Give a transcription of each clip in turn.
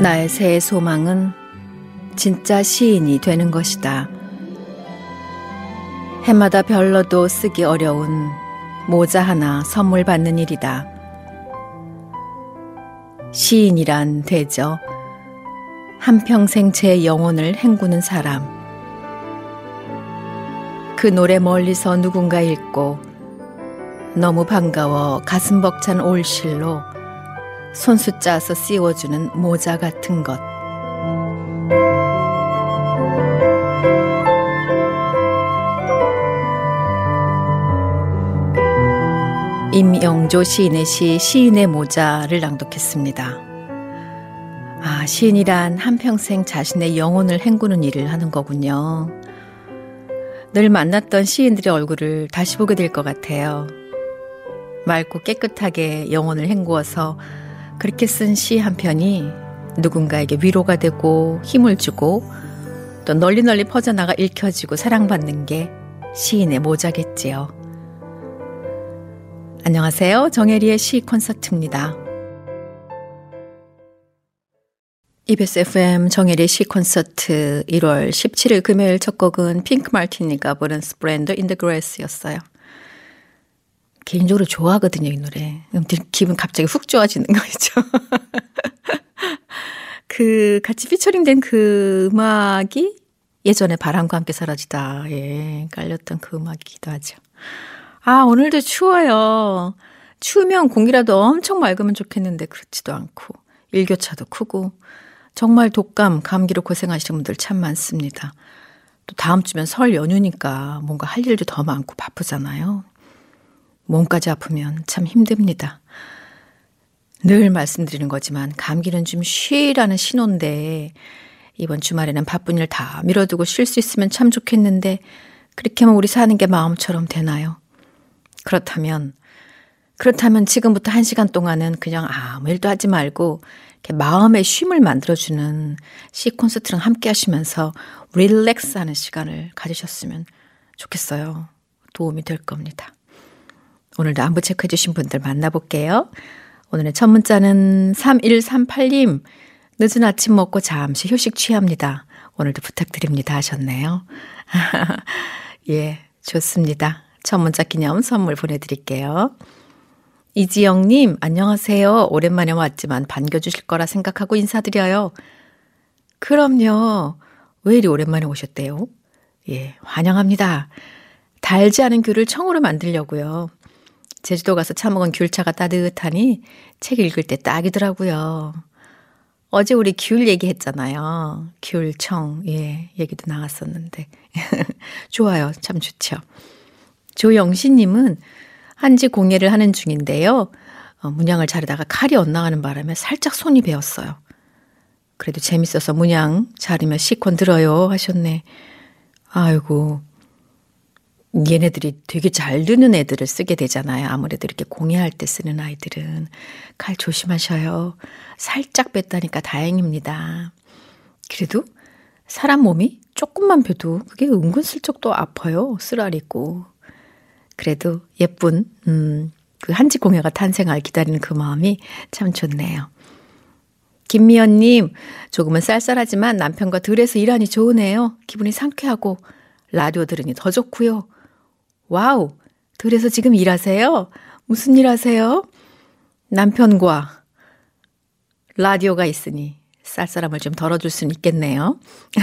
나의 새해 소망은 진짜 시인이 되는 것이다. 해마다 별로도 쓰기 어려운 모자 하나 선물 받는 일이다. 시인이란 되죠. 한평생 제 영혼을 헹구는 사람. 그 노래 멀리서 누군가 읽고 너무 반가워 가슴 벅찬 올실로 손수 짜서 씌워주는 모자 같은 것. 임영조 시인의 시 시인의 모자를 낭독했습니다. 시인이란 한평생 자신의 영혼을 헹구는 일을 하는 거군요. 늘 만났던 시인들의 얼굴을 다시 보게 될 것 같아요. 맑고 깨끗하게 영혼을 헹구어서 그렇게 쓴 시 한 편이 누군가에게 위로가 되고 힘을 주고 또 널리 퍼져나가 읽혀지고 사랑받는 게 시인의 모자겠지요. 안녕하세요. 정혜리의 시 콘서트입니다. EBS FM 정혜리의 시 콘서트 1월 17일 금요일 첫 곡은 핑크 마티니가 부른 Splendor in the Grass였어요. 개인적으로 좋아하거든요, 이 노래. 기분 갑자기 훅 좋아지는 거 있죠. 같이 피처링된 그 음악이 예전에 바람과 함께 사라지다. 깔렸던 그 음악이기도 하죠. 오늘도 추워요. 추우면 공기라도 엄청 맑으면 좋겠는데 그렇지도 않고 일교차도 크고 정말 독감, 감기로 고생하시는 분들 참 많습니다. 또 다음 주면 설 연휴니까 뭔가 할 일도 더 많고 바쁘잖아요. 몸까지 아프면 참 힘듭니다. 늘 말씀드리는 거지만 감기는 좀 쉬라는 신호인데 이번 주말에는 바쁜 일 다 미뤄두고 쉴 수 있으면 참 좋겠는데 그렇게 하면 우리 사는 게 마음처럼 되나요? 그렇다면 지금부터 1시간 동안은 그냥 아무 일도 하지 말고 이렇게 마음의 쉼을 만들어주는 시 콘서트랑 함께 하시면서 릴렉스하는 시간을 가지셨으면 좋겠어요. 도움이 될 겁니다. 오늘도 안부 체크해 주신 분들 만나볼게요. 오늘의 첫 문자는 3138님. 늦은 아침 먹고 잠시 휴식 취합니다. 오늘도 부탁드립니다 하셨네요. 예, 좋습니다. 첫 문자 기념 선물 보내드릴게요. 이지영님, 안녕하세요. 오랜만에 왔지만 반겨주실 거라 생각하고 인사드려요. 그럼요. 왜 이리 오랜만에 오셨대요? 예, 환영합니다. 달지 않은 귤을 청으로 만들려고요. 제주도 가서 차먹은 귤차가 따뜻하니 책 읽을 때 딱이더라고요. 어제 우리 귤 얘기했잖아요. 귤청, 얘기도 나왔었는데. 좋아요. 참 좋죠. 조영신님은 한지 공예를 하는 중인데요. 문양을 자르다가 칼이 엇나가는 바람에 살짝 손이 베었어요. 그래도 재밌어서 문양 자르며 시콘 들어요 하셨네. 아이고. 얘네들이 되게 잘 드는 애들을 쓰게 되잖아요. 아무래도 이렇게 공예할 때 쓰는 아이들은. 칼 조심하셔요. 살짝 뺐다니까 다행입니다. 그래도 사람 몸이 조금만 벼도 그게 은근슬쩍 또 아파요. 쓰라리고. 그래도 예쁜 그 한지 공예가 탄생할 기다리는 그 마음이 참 좋네요. 김미연님, 조금은 쌀쌀하지만 남편과 들에서 일하니 좋으네요. 기분이 상쾌하고 라디오 들으니 더 좋고요. 와우, 들에서 지금 일하세요? 무슨 일 하세요? 남편과 라디오가 있으니 쌀쌀함을 좀 덜어줄 수는 있겠네요.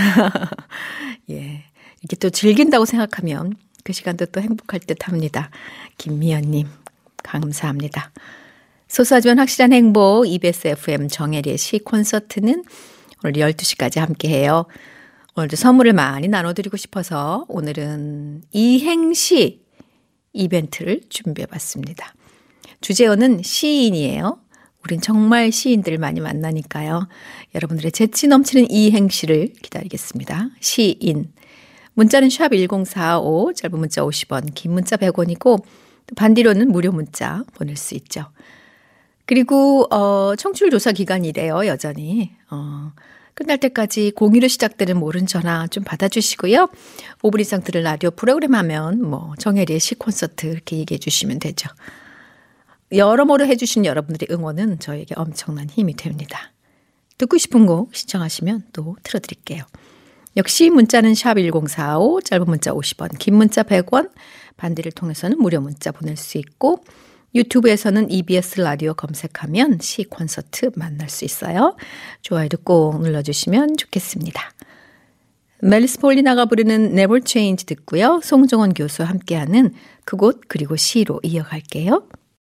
예, 이렇게 또 즐긴다고 생각하면 그 시간도 또 행복할 듯 합니다. 김미연님, 감사합니다. 소소하지만 확실한 행복, EBS FM 정혜리의 시 콘서트는 오늘 12시까지 함께해요. 오늘도 선물을 많이 나눠드리고 싶어서 오늘은 이행시 이벤트를 준비해봤습니다. 주제어는 시인이에요. 우린 정말 시인들 많이 만나니까요. 여러분들의 재치 넘치는 이행시를 기다리겠습니다. 시인. 문자는 샵 1045, 짧은 문자 50원, 긴 문자 100원이고 반디로는 무료 문자 보낼 수 있죠. 그리고 청취율 조사 기간이래요. 여전히. 끝날 때까지 02로 시작되는 모른 전화 좀 받아주시고요. 5분 이상 들을 라디오 프로그램 하면 정혜리의 시 콘서트 이렇게 얘기해 주시면 되죠. 여러모로 해주신 여러분들의 응원은 저에게 엄청난 힘이 됩니다. 듣고 싶은 곡 신청하시면 또 틀어드릴게요. 역시 문자는 샵 1045, 짧은 문자 50원, 긴 문자 100원, 반디를 통해서는 무료 문자 보낼 수 있고 유튜브에서는 EBS 라디오 검색하면 시 콘서트 만날 수 있어요. 좋아요도 꼭 눌러주시면 좋겠습니다. 멜리스 폴리나가 부르는 Never Change 듣고요. 송정원 교수와 함께하는 그곳 그리고 시로 이어갈게요.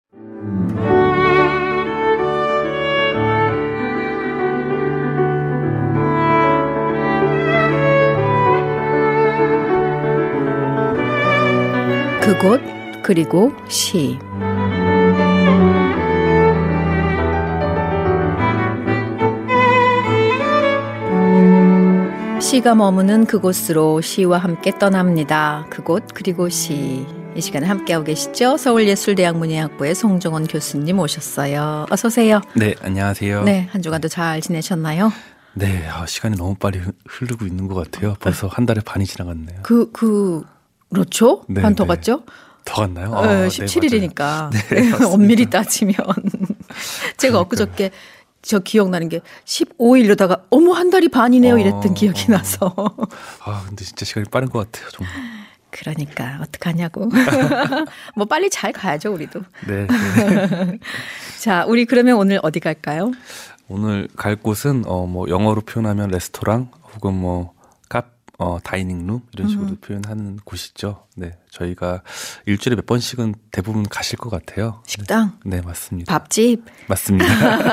그곳 그리고 시 시가 머무는 그곳으로 시와 함께 떠납니다. 그곳 그리고 시. 이 시간에 함께하고 계시죠? 서울예술대학문예학부의 송정원 교수님 오셨어요. 어서 오세요. 네, 안녕하세요. 네, 한 주간도 잘 지내셨나요? 네, 시간이 너무 빨리 흐르고 있는 것 같아요. 벌써 한 달의 반이 지나갔네요. 그렇죠? 네, 반 더 네. 갔죠? 더 갔나요? 17일이니까. 네, 엄밀히 따지면. 제가 엊그저께 저 기억나는 게 15일로다가 어머 한 달이 반이네요 이랬던 기억이 나서. 근데 진짜 시간이 빠른 것 같아요. 정말. 그러니까 어떡하냐고. 뭐 빨리 잘 가야죠 우리도. 네. 자, 우리 그러면 오늘 어디 갈까요? 오늘 갈 곳은 뭐 영어로 표현하면 레스토랑 혹은 뭐 다이닝룸 이런 식으로 표현하는 곳이죠. 네, 저희가 일주일에 몇 번씩은 대부분 가실 것 같아요. 식당? 네, 맞습니다. 밥집? 맞습니다.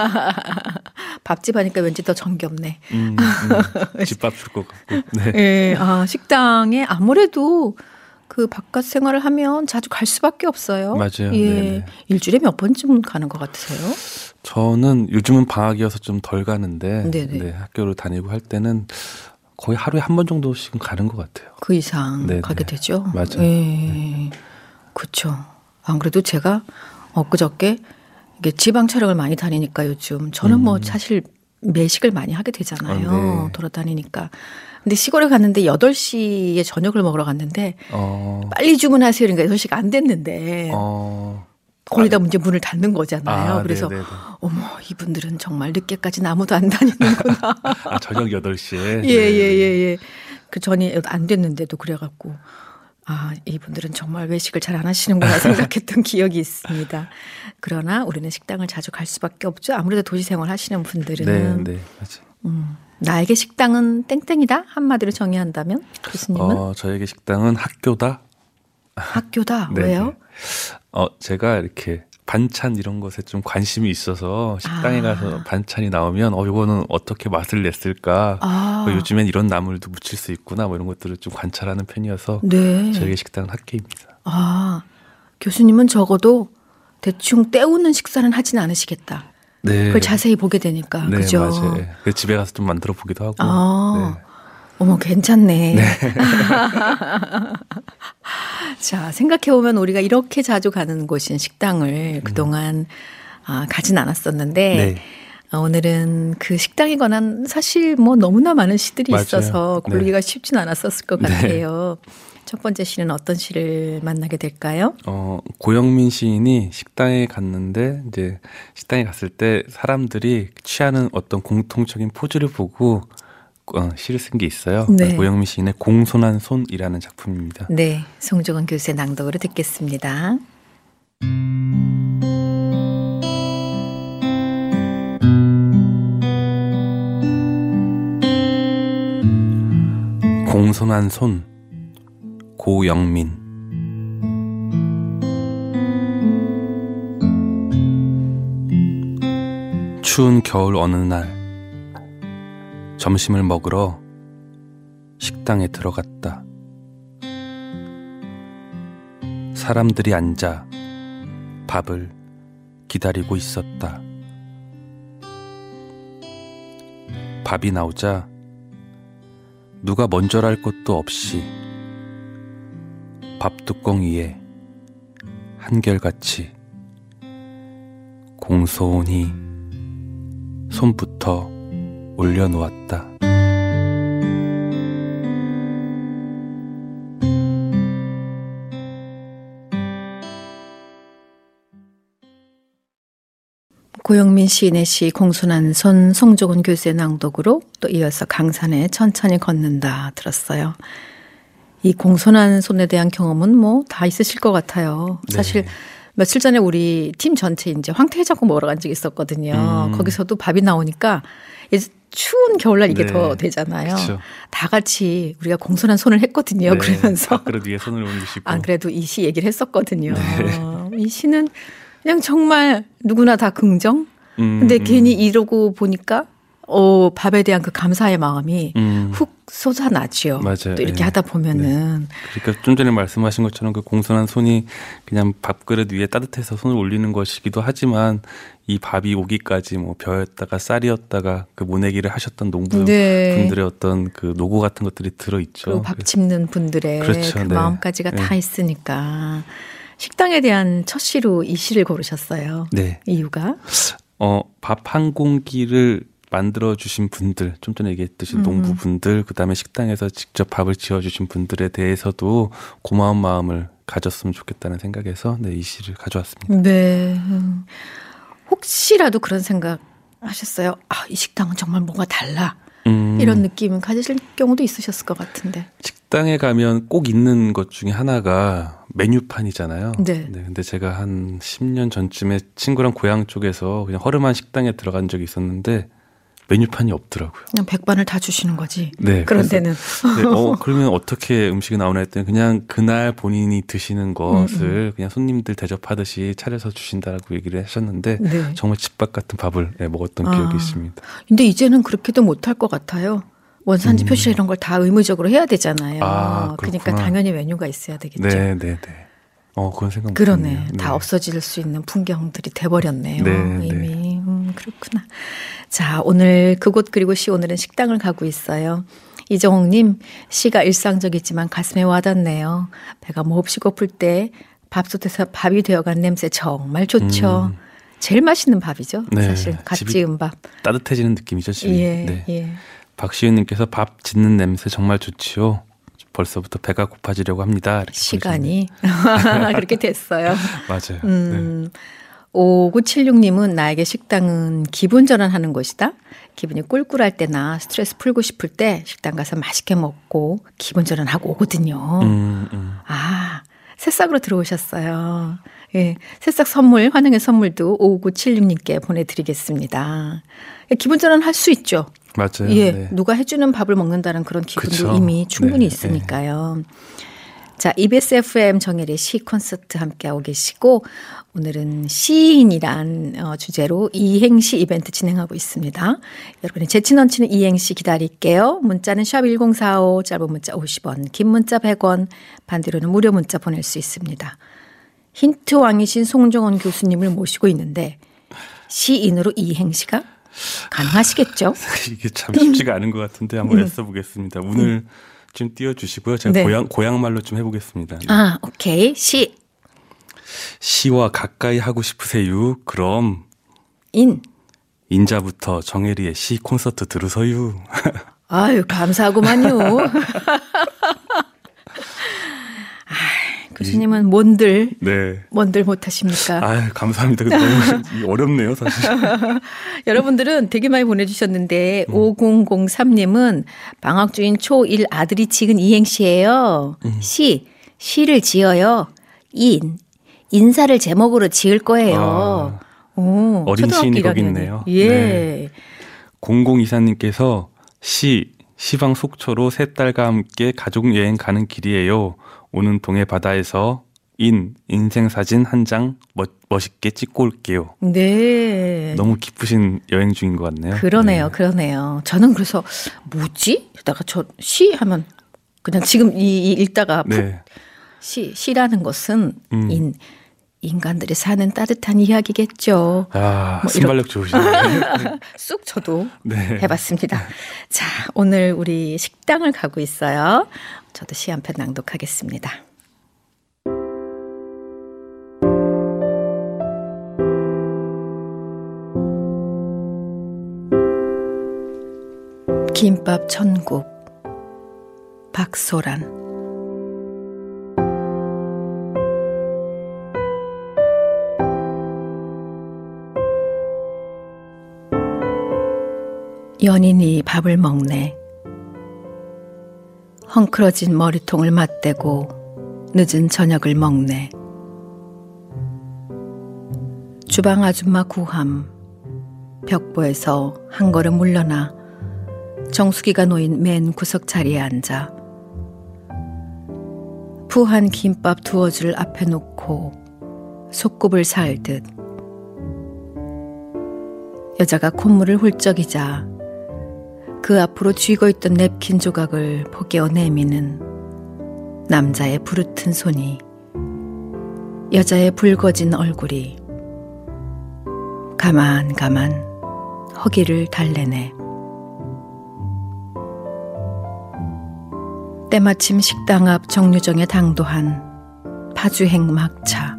밥집 하니까 왠지 더 정겹네. 집밥 줄 것 같고. 네. 네, 식당에 아무래도 그 바깥 생활을 하면 자주 갈 수밖에 없어요. 맞아요. 예, 네네. 일주일에 몇 번쯤 가는 것 같으세요? 저는 요즘은 방학이어서 좀 덜 가는데 네네. 학교를 다니고 할 때는 거의 하루에 한 번 정도씩은 가는 것 같아요. 그 이상 네네. 가게 되죠? 맞아요. 네. 그렇죠. 안 그래도 제가 엊그저께 이게 지방 촬영을 많이 다니니까 요즘 저는 뭐 사실 매식을 많이 하게 되잖아요. 네. 돌아다니니까. 근데 시골에 갔는데 8시에 저녁을 먹으러 갔는데 빨리 주문하세요. 그러니까 8시가 안 됐는데 거의 다 이제 문을 닫는 거잖아요. 그래서 네네네. 어머 이분들은 정말 늦게까지 아무도 안 다니는구나. 저녁 8시에? 예. 그 전이 안 됐는데도 그래갖고 이분들은 정말 외식을 잘 안 하시는구나 생각했던 기억이 있습니다. 그러나 우리는 식당을 자주 갈 수밖에 없죠. 아무래도 도시 생활 하시는 분들은. 네, 맞아요. 나에게 식당은 땡땡이다? 한마디로 정의한다면? 교수님은? 저에게 식당은 학교다. 학교다. 네, 왜요? 제가 이렇게 반찬 이런 것에 좀 관심이 있어서 식당에 가서 반찬이 나오면 이거는 어떻게 맛을 냈을까. 요즘엔 이런 나물도 무칠 수 있구나. 뭐 이런 것들을 좀 관찰하는 편이어서 네. 저에게 식당은 학교입니다. 교수님은 적어도 대충 때우는 식사는 하진 않으시겠다. 네. 그걸 자세히 보게 되니까. 네, 그죠? 맞아요. 그래서 집에 가서 좀 만들어 보기도 하고. 네. 어머, 괜찮네. 자, 생각해보면 우리가 이렇게 자주 가는 곳인 식당을 그동안 가진 않았었는데, 네. 오늘은 그 식당에 관한 사실 뭐 너무나 많은 시들이 맞아요. 있어서 고르기가 쉽진 않았었을 것 네. 같아요. 첫 번째 시는 어떤 시를 만나게 될까요? 고영민 시인이 식당에 갔는데 이제 식당에 갔을 때 사람들이 취하는 어떤 공통적인 포즈를 보고 시를 쓴 게 있어요. 네. 고영민 시인의 공손한 손이라는 작품입니다. 네, 송정원 교수의 낭독으로 듣겠습니다. 공손한 손, 고영민. 추운 겨울 어느 날 점심을 먹으러 식당에 들어갔다. 사람들이 앉아 밥을 기다리고 있었다. 밥이 나오자 누가 먼저랄 것도 없이 밥뚜껑 위에 한결같이 공손히 손부터 올려놓았다. 고영민 시인의 시, 공손한손, 송조근 교수의 낭독으로 또 이어서 강산에 천천히 걷는다 들었어요. 이 공손한 손에 대한 경험은 뭐 다 있으실 것 같아요. 사실 며칠 전에 우리 팀 전체 이제 황태자국 먹으러 간 적이 있었거든요. 거기서도 밥이 나오니까 이제 추운 겨울날 이게 더 되잖아요. 그쵸. 다 같이 우리가 공손한 손을 했거든요. 그러면서. 밥그릇 위에 손을 올리시고. 안 그래도 이 시 얘기를 했었거든요. 이 시는 그냥 정말 누구나 다 긍정? 근데 괜히 이러고 보니까 밥에 대한 그 감사의 마음이 훅 솟아나죠. 맞아요. 또 이렇게 하다 보면은. 그러니까 좀 전에 말씀하신 것처럼 그 공손한 손이 그냥 밥그릇 위에 따뜻해서 손을 올리는 것이기도 하지만 이 밥이 오기까지 뭐 벼였다가 쌀이었다가 그 모내기를 하셨던 농부분들의 어떤 그 노고 같은 것들이 들어있죠. 그리고 밥 짚는 분들의 그렇죠. 그 마음까지가 다 있으니까. 식당에 대한 첫 시로 이 시를 고르셨어요. 네. 이유가? 밥 한 공기를 만들어주신 분들, 좀 전에 얘기했듯이 농부분들, 그다음에 식당에서 직접 밥을 지어주신 분들에 대해서도 고마운 마음을 가졌으면 좋겠다는 생각에서 이 시를 가져왔습니다. 네. 혹시라도 그런 생각 하셨어요? 이 식당은 정말 뭔가 달라. 이런 느낌 가지실 경우도 있으셨을 것 같은데. 식당에 가면 꼭 있는 것 중에 하나가 메뉴판이잖아요. 네. 근데 제가 한 10년 전쯤에 친구랑 고향 쪽에서 그냥 허름한 식당에 들어간 적이 있었는데 메뉴판이 없더라고요. 그냥 백반을 다 주시는 거지. 네. 그런 데는. 그러면 어떻게 음식이 나오나 했더니 그냥 그날 본인이 드시는 것을 그냥 손님들 대접하듯이 차려서 주신다라고 얘기를 하셨는데 정말 집밥 같은 밥을 먹었던 기억이 있습니다. 근데 이제는 그렇게도 못할 것 같아요. 원산지 표시 이런 걸 다 의무적으로 해야 되잖아요. 그러니까 당연히 메뉴가 있어야 되겠죠. 네. 그런 생각 그러네. 다 없어질 수 있는 풍경들이 돼버렸네요. 이미. 그렇구나. 자, 오늘 그곳 그리고 시 오늘은 식당을 가고 있어요. 이정옥님, 시가 일상적이지만 가슴에 와닿네요. 배가 몹시 고플 때 밥솥에서 밥이 되어간 냄새 정말 좋죠. 제일 맛있는 밥이죠. 사실 갓 지은 밥. 따뜻해지는 느낌이죠. 집이. 예. 박시윤님께서 밥 짓는 냄새 정말 좋지요. 벌써부터 배가 고파지려고 합니다. 시간이 그렇게 됐어요. 맞아요. 5976님은 나에게 식당은 기분 전환하는 곳이다. 기분이 꿀꿀할 때나 스트레스 풀고 싶을 때 식당 가서 맛있게 먹고 기분 전환하고 오거든요. 새싹으로 들어오셨어요. 예, 새싹 선물, 환영의 선물도 5976님께 보내드리겠습니다. 기분 전환 할 수 있죠. 맞아요. 예, 누가 해주는 밥을 먹는다는 그런 기분도 이미 충분히 있으니까요. 자, EBS FM 정혜리의 시 콘서트 함께하고 계시고 오늘은 시인이란 주제로 이행시 이벤트 진행하고 있습니다. 여러분의 재치 넘치는 이행시 기다릴게요. 문자는 샵 1045, 짧은 문자 50원, 긴 문자 100원, 반대로는 무료 문자 보낼 수 있습니다. 힌트 왕이신 송정원 교수님을 모시고 있는데 시인으로 이행시가 가능하시겠죠? 이게 참 쉽지가 않은 것 같은데 한번 애써보겠습니다. 오늘 좀 띄워주시고요. 제가 고향 말로 좀 해보겠습니다. 오케이. 시와 가까이 하고 싶으세요? 그럼 인자부터 정혜리의 시 콘서트 들으서유. 아유, 감사하구만요. 교수님은 뭔들 못하십니까? 아유, 감사합니다. 너무 어렵네요, 사실. 여러분들은 되게 많이 보내주셨는데 5003님은 방학 중인 초1 아들이 지은 이행시예요. 시를 지어요. 인사를 제목으로 지을 거예요. 어린 시인이 거기 있네요. 예. 0024님께서 시방 속초로 세 딸과 함께 가족여행 가는 길이에요. 오는 동해 바다에서 인생사진 한 장 멋있게 찍고 올게요. 네. 너무 기쁘신 여행 중인 것 같네요. 그러네요. 저는 그래서 뭐지? 이러다가 저 시 하면 그냥 지금 읽다가 시라는 것은 인간들이 사는 따뜻한 이야기겠죠. 순발력 좋으시네요. 쑥 저도 해봤습니다. 자, 오늘 우리 식당을 가고 있어요. 저도 시 한 편 낭독하겠습니다. 김밥 천국 박소란. 연인이 밥을 먹네. 헝클어진 머리통을 맞대고 늦은 저녁을 먹네. 주방 아줌마 구함. 벽보에서 한 걸음 물러나 정수기가 놓인 맨 구석 자리에 앉아 푸한 김밥 두어 줄 앞에 놓고 속굽을 살듯 여자가 콧물을 훌쩍이자 그 앞으로 쥐고 있던 냅킨 조각을 포개어 내미는 남자의 부르튼 손이, 여자의 붉어진 얼굴이 가만 허기를 달래네. 때마침 식당 앞 정류정에 당도한 파주행 막차.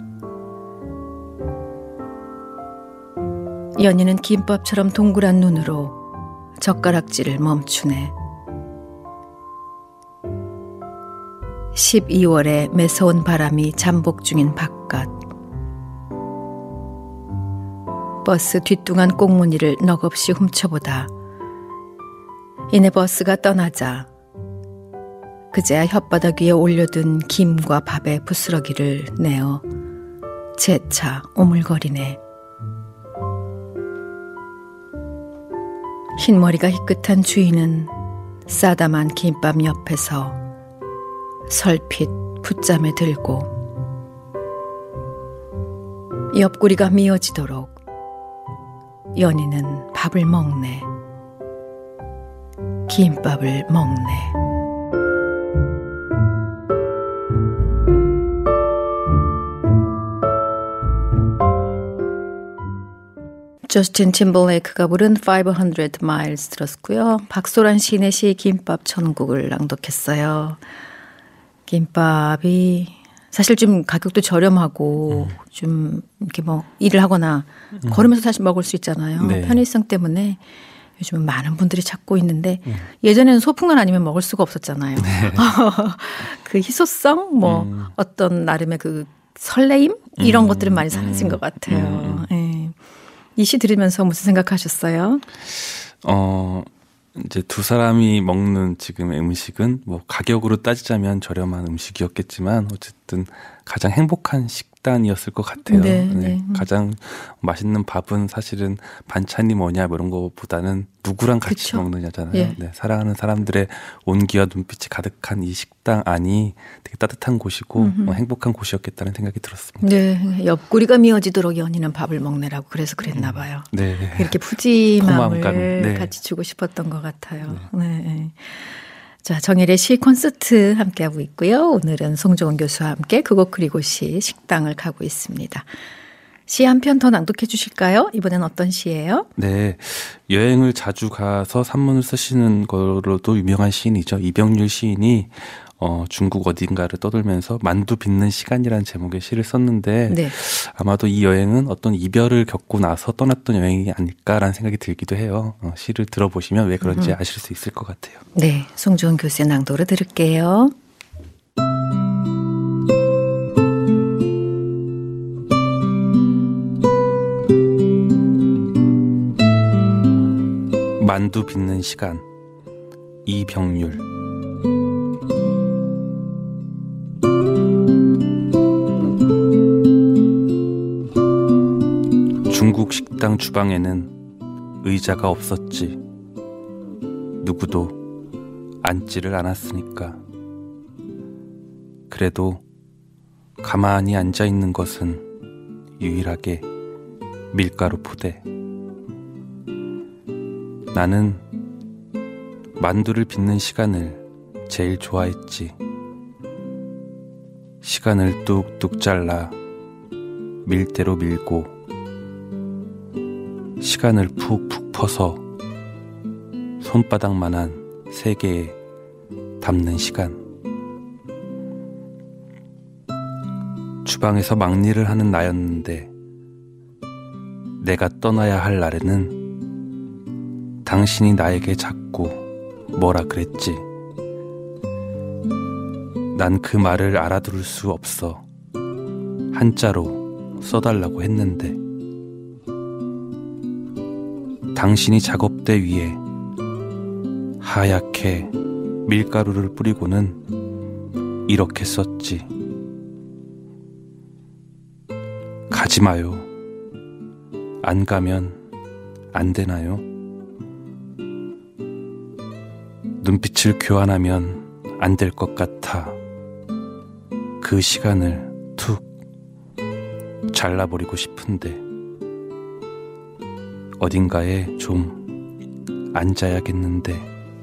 연희는 김밥처럼 동그란 눈으로 젓가락질을 멈추네. 12월의 매서운 바람이 잠복 중인 바깥. 버스 뒷둥한 꽁무니를 넋없이 훔쳐보다 이내 버스가 떠나자 그제야 혓바닥 위에 올려둔 김과 밥의 부스러기를 내어 재차 오물거리네. 흰머리가 희끗한 주인은 싸다만 김밥 옆에서 설핏 붓잠에 들고 옆구리가 미어지도록 연희는 밥을 먹네. 김밥을 먹네. 저스틴 팀벌레이크가 부른 500 miles 들었고요. 박소란 시인의 시 김밥 천국을 낭독했어요. 김밥이 사실 좀 가격도 저렴하고 좀 이렇게 뭐 일을 하거나 걸으면서 사실 먹을 수 있잖아요. 네. 편의성 때문에 요즘은 많은 분들이 찾고 있는데 예전에는 소풍만 아니면 먹을 수가 없었잖아요. 네. 그 희소성, 뭐 어떤 나름의 그 설레임 이런 것들은 많이 사라진 것 같아요. 네. 이 시 들으면서 무슨 생각하셨어요? 이제 두 사람이 먹는 지금의 음식은 뭐 가격으로 따지자면 저렴한 음식이었겠지만 어쨌든 가장 행복한 식단이었을 것 같아요. 네, 네. 네. 가장 맛있는 밥은 사실은 반찬이 뭐냐 이런 거보다는 누구랑 같이 그쵸? 먹느냐잖아요. 예. 네, 사랑하는 사람들의 온기와 눈빛이 가득한 이 식당 안이 되게 따뜻한 곳이고 행복한 곳이었겠다는 생각이 들었습니다. 네, 옆구리가 미어지도록 연희는 밥을 먹느라고 그래서 그랬나 봐요. 네. 이렇게 푸짐함을 포만감, 네. 같이 주고 싶었던 것 같아요. 네. 자, 정혜리의 시 콘서트 함께하고 있고요. 오늘은 송정은 교수와 함께 그곳 그리고 시 식당을 가고 있습니다. 시 한 편 더 낭독해 주실까요? 이번엔 어떤 시예요? 네, 여행을 자주 가서 산문을 쓰시는 거로도 유명한 시인이죠. 이병률 시인이 중국 어딘가를 떠돌면서 만두 빚는 시간이라는 제목의 시를 썼는데 네. 아마도 이 여행은 어떤 이별을 겪고 나서 떠났던 여행이 아닐까라는 생각이 들기도 해요. 시를 들어보시면 왜 그런지 아실 수 있을 것 같아요. 네, 송정은 교수의 낭독을 들을게요. 만두 빚는 시간, 이병률. 중국 식당 주방에는 의자가 없었지. 누구도 앉지를 않았으니까. 그래도 가만히 앉아 있는 것은 유일하게 밀가루 포대. 나는 만두를 빚는 시간을 제일 좋아했지. 시간을 뚝뚝 잘라 밀대로 밀고 시간을 푹푹 퍼서 손바닥만한 세계에 담는 시간. 주방에서 막일을 하는 나였는데 내가 떠나야 할 날에는 당신이 나에게 자꾸 뭐라 그랬지. 난 그 말을 알아들을 수 없어 한자로 써달라고 했는데 당신이 작업대 위에 하얗게 밀가루를 뿌리고는 이렇게 썼지. 가지 마요. 안 가면 안 되나요? 눈빛을 교환하면 안 될 것 같아. 그 시간을 툭 잘라버리고 싶은데 어딘가에 좀 앉아야겠는데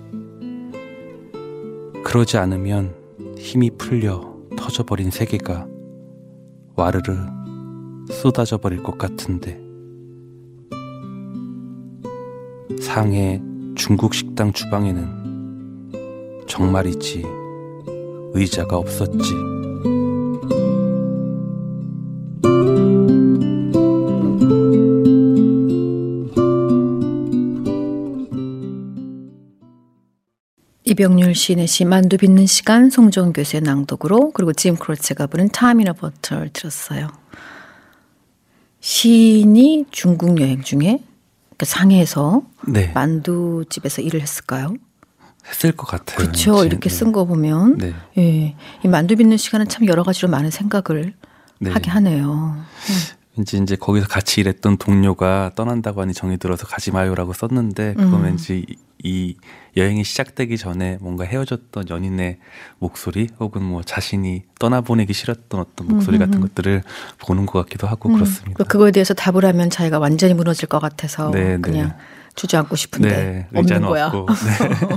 그러지 않으면 힘이 풀려 터져버린 세계가 와르르 쏟아져 버릴 것 같은데 상해 중국 식당 주방에는 정말이지 의자가 없었지. 이병률 시인의 시 만두 빚는 시간, 송정은 교수의 낭독으로, 그리고 짐 크로체가 부른 Time in a Bottle 들었어요. 시인이 중국 여행 중에 그러니까 상해에서 네. 만두집에서 일을 했을까요? 했을 것 같아요. 그렇죠. 이렇게 쓴 거 보면 네. 예, 이 만두 빚는 시간은 참 여러 가지로 많은 생각을 네. 하게 하네요. 왠지 이제 거기서 같이 일했던 동료가 떠난다고 하니 정이 들어서 가지 마요라고 썼는데 그건 왠지 이 여행이 시작되기 전에 뭔가 헤어졌던 연인의 목소리 혹은 뭐 자신이 떠나보내기 싫었던 어떤 목소리 같은 것들을 보는 것 같기도 하고 그렇습니다. 그거에 대해서 답을 하면 자기가 완전히 무너질 것 같아서 네, 그냥 네. 주저앉고 싶은데 네, 없는 거야. 없고. 네.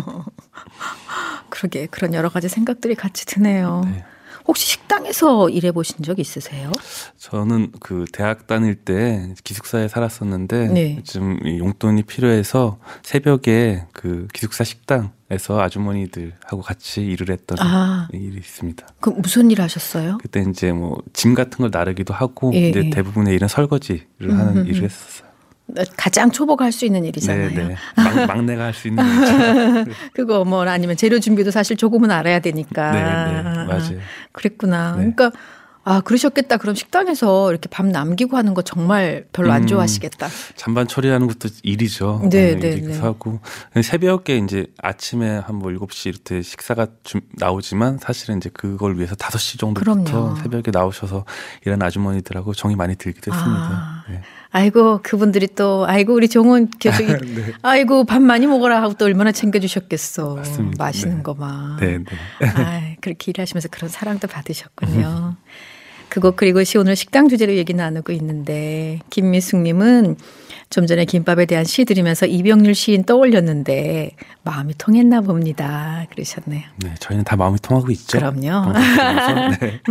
그러게 그런 여러 가지 생각들이 같이 드네요. 네. 혹시 식당에서 일해보신 적 있으세요? 저는 그 대학 다닐 때 기숙사에 살았었는데 네. 좀 용돈이 필요해서 새벽에 그 기숙사 식당에서 아주머니들하고 같이 일을 했던 일이 있습니다. 그 무슨 일 하셨어요? 그때 이제 뭐 짐 같은 걸 나르기도 하고 예, 이제 예. 대부분의 일은 설거지를 하는 일을 했었어요. 가장 초보가 할 수 있는 일이잖아요. 네. 막내가 할 수 있는 일이죠. 그거 뭐 아니면 재료 준비도 사실 조금은 알아야 되니까. 네, 맞아요. 그랬구나. 네. 그러니까 그러셨겠다. 그럼 식당에서 이렇게 밥 남기고 하는 거 정말 별로 안 좋아하시겠다. 잔반 처리하는 것도 일이죠. 네. 일이기도 하고 새벽에 이제 아침에 한 뭐 7시 이렇게 식사가 나오지만 사실은 이제 그걸 위해서 5시 정도부터 그럼요. 새벽에 나오셔서 일하는 아주머니들하고 정이 많이 들기도 했습니다. 네. 아이고 그분들이 또 아이고 우리 종훈 교수 네. 아이고 밥 많이 먹어라 하고 또 얼마나 챙겨주셨겠어. 맞습니다. 맛있는 네. 거 막. 네. 그렇게 일하시면서 그런 사랑도 받으셨군요. 그리고 오늘 식당 주제로 얘기 나누고 있는데 김미숙님은 좀 전에 김밥에 대한 시 들으면서 이병률 시인 떠올렸는데 마음이 통했나 봅니다. 그러셨네요. 네, 저희는 다 마음이 통하고 있죠. 그럼요. 네.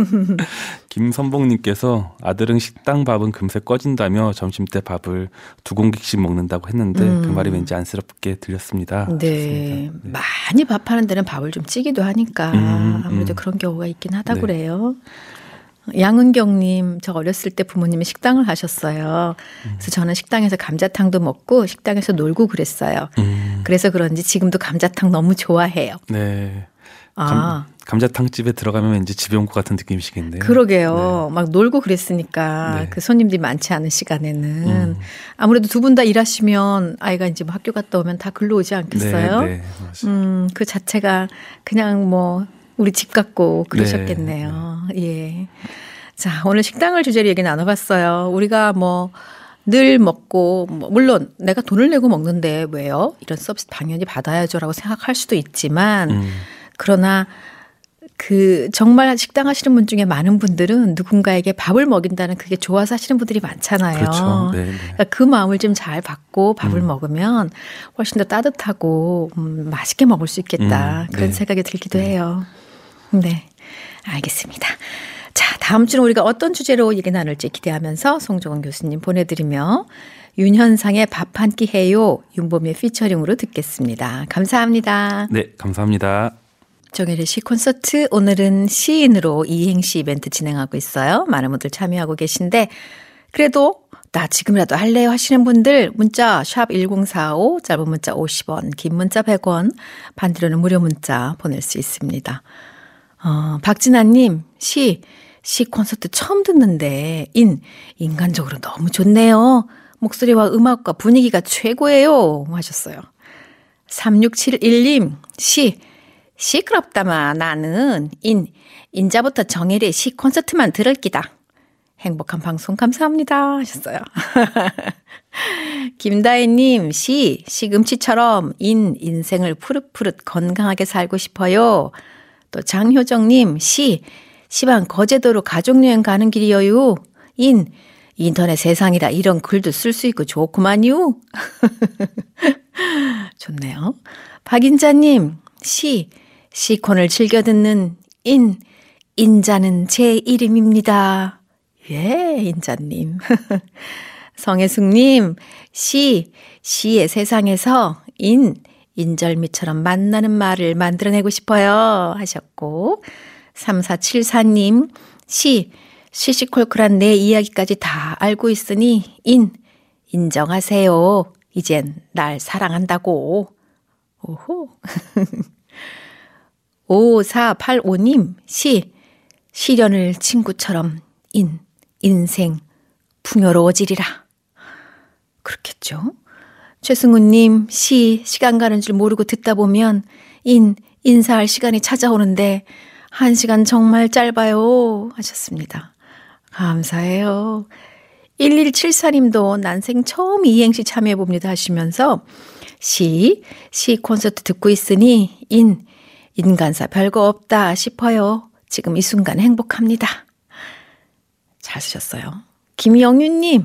김선봉님께서 아들은 식당 밥은 금세 꺼진다며 점심때 밥을 2공기씩 먹는다고 했는데 그 말이 왠지 안쓰럽게 들렸습니다. 네. 많이 밥하는 데는 밥을 좀 찌기도 하니까 아무래도 그런 경우가 있긴 하다고 그래요. 양은경님, 저 어렸을 때 부모님이 식당을 하셨어요. 그래서 저는 식당에서 감자탕도 먹고 식당에서 놀고 그랬어요. 그래서 그런지 지금도 감자탕 너무 좋아해요. 네. 감자탕집에 들어가면 왠지 집에 온 것 같은 느낌이시겠네요. 그러게요. 네. 막 놀고 그랬으니까 네. 그 손님들이 많지 않은 시간에는 아무래도 두 분 다 일하시면 아이가 이제 뭐 학교 갔다 오면 다 글로 오지 않겠어요? 네, 맞아요. 그 자체가 그냥 뭐 우리 집 같고 그러셨겠네요. 예. 자, 오늘 식당을 주제로 얘기 나눠봤어요. 우리가 뭐 늘 먹고 물론 내가 돈을 내고 먹는데 왜요? 이런 서비스 당연히 받아야죠라고 생각할 수도 있지만 그러나 정말 식당 하시는 분 중에 많은 분들은 누군가에게 밥을 먹인다는 그게 좋아서 하시는 분들이 많잖아요. 그렇죠. 네. 그러니까 그 마음을 좀 잘 받고 밥을 먹으면 훨씬 더 따뜻하고 맛있게 먹을 수 있겠다. 그런 생각이 들기도 해요. 네, 알겠습니다. 자, 다음 주는 우리가 어떤 주제로 얘기 나눌지 기대하면서 송정은 교수님 보내드리며 윤현상의 밥 한 끼 해요. 윤보미의 피처링으로 듣겠습니다. 감사합니다. 네, 감사합니다. 정혜리 시 콘서트 오늘은 시인으로 이행시 이벤트 진행하고 있어요. 많은 분들 참여하고 계신데 그래도 나 지금이라도 할래요 하시는 분들 문자 샵 1045 짧은 문자 50원 긴 문자 100원 반대로는 무료 문자 보낼 수 있습니다. 박진아님 시 콘서트 처음 듣는데 인간적으로 너무 좋네요. 목소리와 음악과 분위기가 최고예요 하셨어요. 3671님, 시끄럽다마 나는 인자부터 정일의 시 콘서트만 들을 기다. 행복한 방송 감사합니다 하셨어요. 김다혜님, 시금치처럼 인생을 푸릇푸릇 건강하게 살고 싶어요. 또 장효정님, 시방 거제도로 가족여행 가는 길이여요. 인터넷 세상이라 이런 글도 쓸 수 있고 좋구만요. 좋네요. 박인자님, 시콘을 즐겨 듣는 인자는 제 이름입니다. 예, 인자님. 성혜숙님, 시의 세상에서 인절미처럼 만나는 말을 만들어내고 싶어요 하셨고, 3474님, 시시콜콜한 내 이야기까지 다 알고 있으니 인정하세요. 이젠 날 사랑한다고. 오호. 5485님, 시련을 친구처럼 인생 풍요로워지리라. 그렇겠죠. 최승우님, 시간 가는 줄 모르고 듣다 보면 인사할 시간이 찾아오는데 1시간 정말 짧아요 하셨습니다. 감사해요. 1174님도 난생 처음 이행시 참여해봅니다 하시면서 시 콘서트 듣고 있으니 인간사 별거 없다 싶어요. 지금 이 순간 행복합니다. 잘 쓰셨어요. 김영윤님,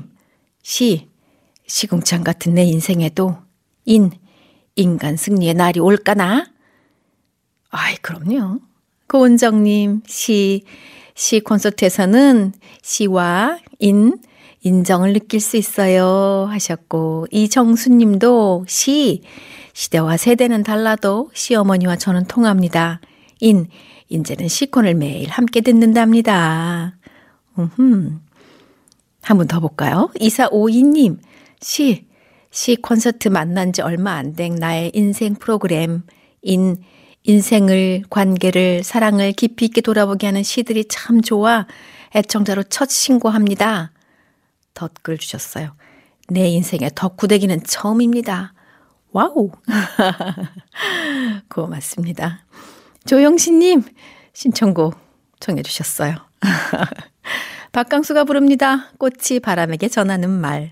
시궁창 같은 내 인생에도 인간 승리의 날이 올까나? 아이, 그럼요. 고은정님, 시 콘서트에서는 시와 인정을 느낄 수 있어요 하셨고, 이정수님도 시대와 세대는 달라도 시어머니와 저는 통합니다. 이제는 시콘을 매일 함께 듣는답니다. 한 번 더 볼까요? 2452님, 시 콘서트 만난 지 얼마 안 된 나의 인생 프로그램, 인생을, 관계를, 사랑을 깊이 있게 돌아보게 하는 시들이 참 좋아 애청자로 첫 신고합니다. 덧글 주셨어요. 내 인생에 덕후되기는 처음입니다. 와우. 고맙습니다. 조영신님, 신청곡 청해 주셨어요. 박강수가 부릅니다. 꽃이 바람에게 전하는 말.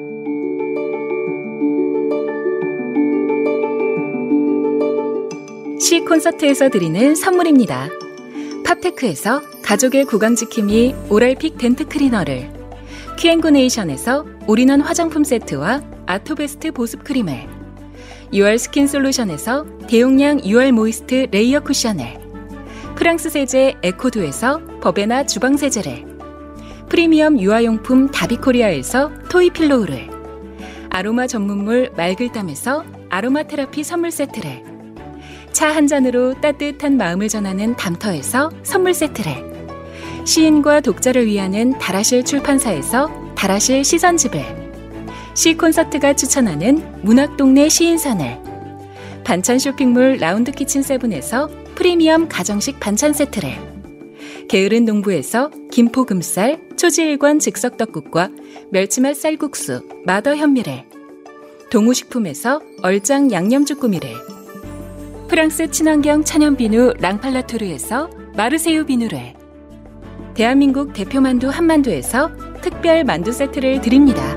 시 콘서트에서 드리는 선물입니다. 팝테크에서 가족의 구강지킴이 오랄픽 덴트 클리너를, 큐앤구네이션에서 올인원 화장품 세트와 아토베스트 보습크림을, 유알 스킨 솔루션에서 대용량 유알 모이스트 레이어 쿠션을, 프랑스 세제 에코두에서 버베나 주방세제를, 프리미엄 유아용품 다비코리아에서 토이필로우를, 아로마 전문물 말글담에서 아로마 테라피 선물 세트를, 차 한 잔으로 따뜻한 마음을 전하는 담터에서 선물 세트를, 시인과 독자를 위하는 다라실 출판사에서 다라실 시선집을, 시 콘서트가 추천하는 문학동네 시인선을, 반찬 쇼핑몰 라운드 키친 세븐에서 프리미엄 가정식 반찬 세트를, 게으른 농부에서 김포금쌀, 초지일관 즉석떡국과 멸치맛 쌀국수, 마더 현미를, 동우식품에서 얼짱 양념주꾸미를, 프랑스 친환경 천연비누 랑팔라토르에서 마르세유 비누를, 대한민국 대표만두 한만두에서 특별 만두 세트를 드립니다.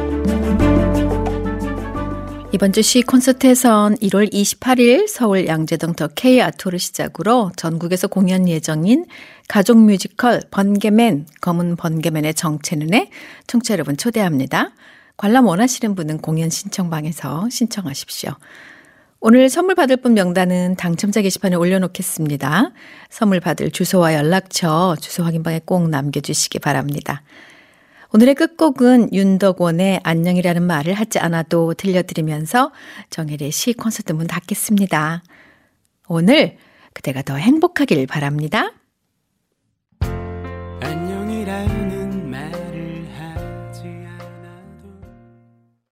이번 주 시 콘서트에선 1월 28일 서울 양재동 더 K아트홀을 시작으로 전국에서 공연 예정인 가족 뮤지컬 번개맨, 검은 번개맨의 정체는에 청취자 여러분 초대합니다. 관람 원하시는 분은 공연 신청방에서 신청하십시오. 오늘 선물 받을 분 명단은 당첨자 게시판에 올려놓겠습니다. 선물 받을 주소와 연락처, 주소 확인방에 꼭 남겨주시기 바랍니다. 오늘의 끝곡은 윤덕원의 안녕이라는 말을 하지 않아도 들려드리면서 정혜리의 시 콘서트 문 닫겠습니다. 오늘 그대가 더 행복하길 바랍니다.